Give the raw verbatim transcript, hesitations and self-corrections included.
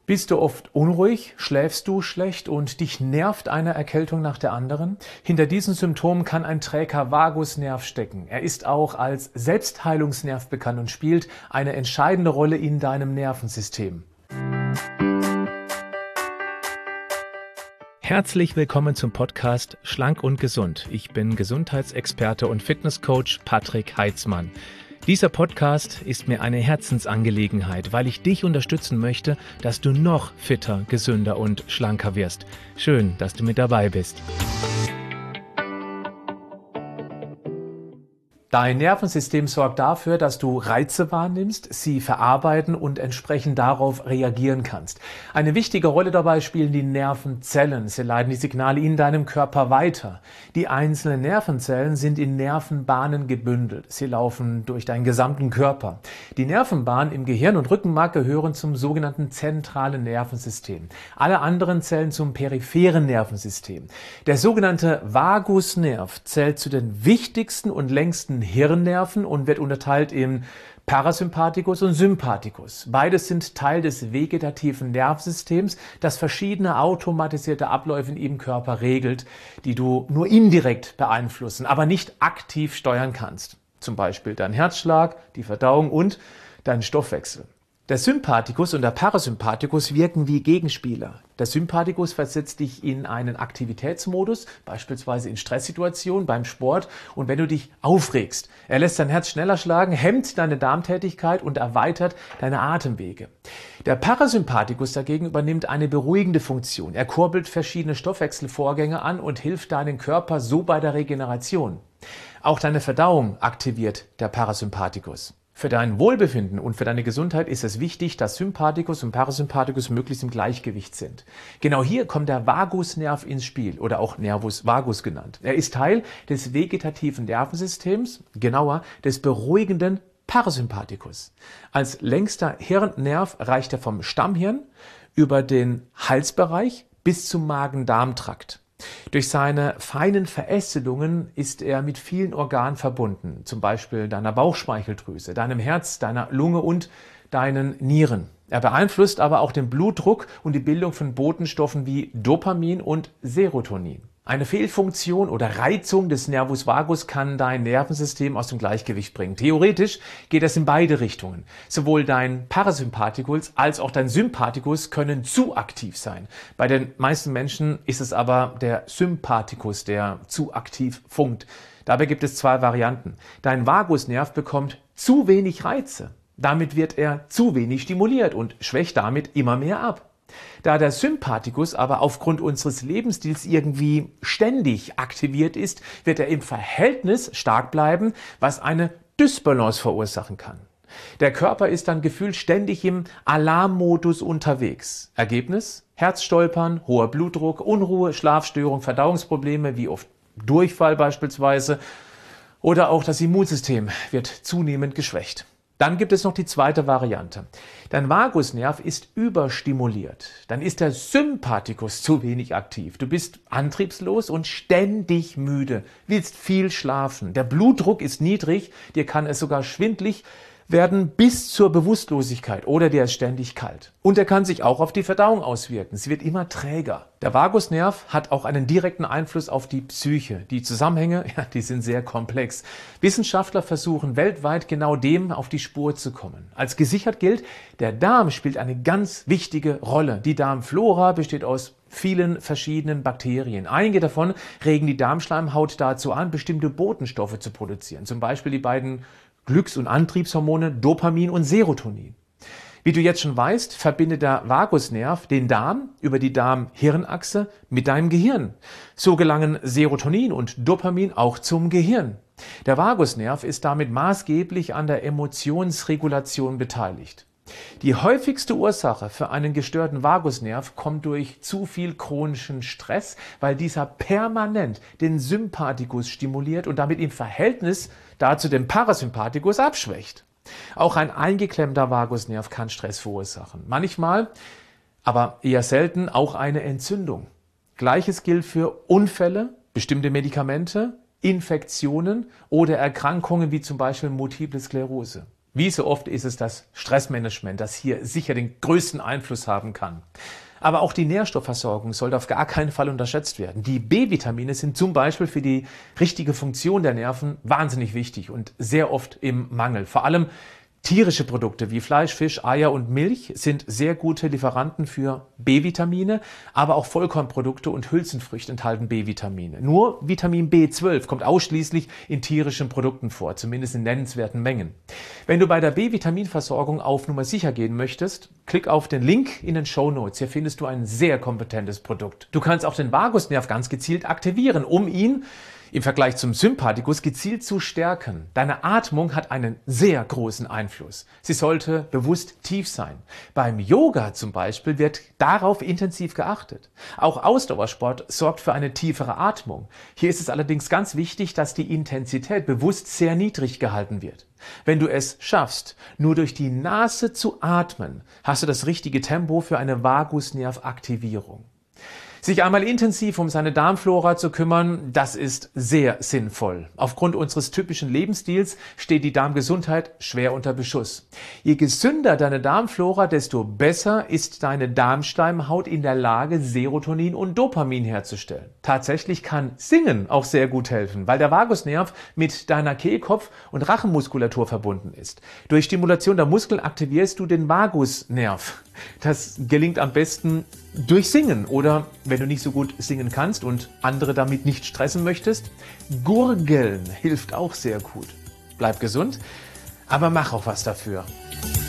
Bist du oft unruhig, schläfst du schlecht und dich nervt eine Erkältung nach der anderen? Hinter diesen Symptomen kann ein träger Vagusnerv stecken. Er ist auch als Selbstheilungsnerv bekannt und spielt eine entscheidende Rolle in deinem Nervensystem. Herzlich willkommen zum Podcast Schlank und Gesund. Ich bin Gesundheitsexperte und Fitnesscoach Patrick Heitzmann. Dieser Podcast ist mir eine Herzensangelegenheit, weil ich dich unterstützen möchte, dass du noch fitter, gesünder und schlanker wirst. Schön, dass du mit dabei bist. Dein Nervensystem sorgt dafür, dass du Reize wahrnimmst, sie verarbeiten und entsprechend darauf reagieren kannst. Eine wichtige Rolle dabei spielen die Nervenzellen. Sie leiten die Signale in deinem Körper weiter. Die einzelnen Nervenzellen sind in Nervenbahnen gebündelt. Sie laufen durch deinen gesamten Körper. Die Nervenbahnen im Gehirn und Rückenmark gehören zum sogenannten zentralen Nervensystem. Alle anderen zählen zum peripheren Nervensystem. Der sogenannte Vagusnerv zählt zu den wichtigsten und längsten Hirnnerven und wird unterteilt in Parasympathikus und Sympathikus. Beides sind Teil des vegetativen Nervensystems, das verschiedene automatisierte Abläufe im Körper regelt, die du nur indirekt beeinflussen, aber nicht aktiv steuern kannst. Zum Beispiel dein Herzschlag, die Verdauung und dein Stoffwechsel. Der Sympathikus und der Parasympathikus wirken wie Gegenspieler. Der Sympathikus versetzt dich in einen Aktivitätsmodus, beispielsweise in Stresssituationen, beim Sport und wenn du dich aufregst. Er lässt dein Herz schneller schlagen, hemmt deine Darmtätigkeit und erweitert deine Atemwege. Der Parasympathikus dagegen übernimmt eine beruhigende Funktion. Er kurbelt verschiedene Stoffwechselvorgänge an und hilft deinem Körper so bei der Regeneration. Auch deine Verdauung aktiviert der Parasympathikus. Für dein Wohlbefinden und für deine Gesundheit ist es wichtig, dass Sympathikus und Parasympathikus möglichst im Gleichgewicht sind. Genau hier kommt der Vagusnerv ins Spiel oder auch Nervus vagus genannt. Er ist Teil des vegetativen Nervensystems, genauer des beruhigenden Parasympathikus. Als längster Hirnnerv reicht er vom Stammhirn über den Halsbereich bis zum Magen-Darm-Trakt. Durch seine feinen Verästelungen ist er mit vielen Organen verbunden, zum Beispiel deiner Bauchspeicheldrüse, deinem Herz, deiner Lunge und deinen Nieren. Er beeinflusst aber auch den Blutdruck und die Bildung von Botenstoffen wie Dopamin und Serotonin. Eine Fehlfunktion oder Reizung des Nervus vagus kann dein Nervensystem aus dem Gleichgewicht bringen. Theoretisch geht das in beide Richtungen. Sowohl dein Parasympathikus als auch dein Sympathikus können zu aktiv sein. Bei den meisten Menschen ist es aber der Sympathikus, der zu aktiv funkt. Dabei gibt es zwei Varianten. Dein Vagusnerv bekommt zu wenig Reize. Damit wird er zu wenig stimuliert und schwächt damit immer mehr ab. Da der Sympathikus aber aufgrund unseres Lebensstils irgendwie ständig aktiviert ist, wird er im Verhältnis stark bleiben, was eine Dysbalance verursachen kann. Der Körper ist dann gefühlt ständig im Alarmmodus unterwegs. Ergebnis? Herzstolpern, hoher Blutdruck, Unruhe, Schlafstörung, Verdauungsprobleme wie oft Durchfall beispielsweise oder auch das Immunsystem wird zunehmend geschwächt. Dann gibt es noch die zweite Variante. Dein Vagusnerv ist überstimuliert. Dann ist der Sympathikus zu wenig aktiv. Du bist antriebslos und ständig müde, willst viel schlafen. Der Blutdruck ist niedrig, dir kann es sogar schwindlig werden bis zur Bewusstlosigkeit oder dir ist ständig kalt. Und er kann sich auch auf die Verdauung auswirken. Sie wird immer träger. Der Vagusnerv hat auch einen direkten Einfluss auf die Psyche. Die Zusammenhänge, ja, die sind sehr komplex. Wissenschaftler versuchen weltweit genau dem auf die Spur zu kommen. Als gesichert gilt, der Darm spielt eine ganz wichtige Rolle. Die Darmflora besteht aus vielen verschiedenen Bakterien. Einige davon regen die Darmschleimhaut dazu an, bestimmte Botenstoffe zu produzieren. Zum Beispiel die beiden Glücks- und Antriebshormone Dopamin und Serotonin. Wie du jetzt schon weißt, verbindet der Vagusnerv den Darm über die Darm-Hirn-Achse mit deinem Gehirn. So gelangen Serotonin und Dopamin auch zum Gehirn. Der Vagusnerv ist damit maßgeblich an der Emotionsregulation beteiligt. Die häufigste Ursache für einen gestörten Vagusnerv kommt durch zu viel chronischen Stress, weil dieser permanent den Sympathikus stimuliert und damit im Verhältnis dazu den Parasympathikus abschwächt. Auch ein eingeklemmter Vagusnerv kann Stress verursachen. Manchmal, aber eher selten, auch eine Entzündung. Gleiches gilt für Unfälle, bestimmte Medikamente, Infektionen oder Erkrankungen wie zum Beispiel Multiple Sklerose. Wie so oft ist es das Stressmanagement, das hier sicher den größten Einfluss haben kann. Aber auch die Nährstoffversorgung sollte auf gar keinen Fall unterschätzt werden. Die B-Vitamine sind zum Beispiel für die richtige Funktion der Nerven wahnsinnig wichtig und sehr oft im Mangel. Vor allem tierische Produkte wie Fleisch, Fisch, Eier und Milch sind sehr gute Lieferanten für B-Vitamine, aber auch Vollkornprodukte und Hülsenfrüchte enthalten B-Vitamine. Nur Vitamin B zwölf kommt ausschließlich in tierischen Produkten vor, zumindest in nennenswerten Mengen. Wenn du bei der B-Vitaminversorgung auf Nummer sicher gehen möchtest, klick auf den Link in den Shownotes. Hier findest du ein sehr kompetentes Produkt. Du kannst auch den Vagusnerv ganz gezielt aktivieren, um ihn im Vergleich zum Sympathikus gezielt zu stärken. Deine Atmung hat einen sehr großen Einfluss. Sie sollte bewusst tief sein. Beim Yoga zum Beispiel wird darauf intensiv geachtet. Auch Ausdauersport sorgt für eine tiefere Atmung. Hier ist es allerdings ganz wichtig, dass die Intensität bewusst sehr niedrig gehalten wird. Wenn du es schaffst, nur durch die Nase zu atmen, hast du das richtige Tempo für eine Vagusnervaktivierung. Sich einmal intensiv um seine Darmflora zu kümmern, das ist sehr sinnvoll. Aufgrund unseres typischen Lebensstils steht die Darmgesundheit schwer unter Beschuss. Je gesünder deine Darmflora, desto besser ist deine Darmschleimhaut in der Lage, Serotonin und Dopamin herzustellen. Tatsächlich kann Singen auch sehr gut helfen, weil der Vagusnerv mit deiner Kehlkopf- und Rachenmuskulatur verbunden ist. Durch Stimulation der Muskeln aktivierst du den Vagusnerv. Das gelingt am besten durch Singen oder, wenn du nicht so gut singen kannst und andere damit nicht stressen möchtest, Gurgeln hilft auch sehr gut. Bleib gesund, aber mach auch was dafür.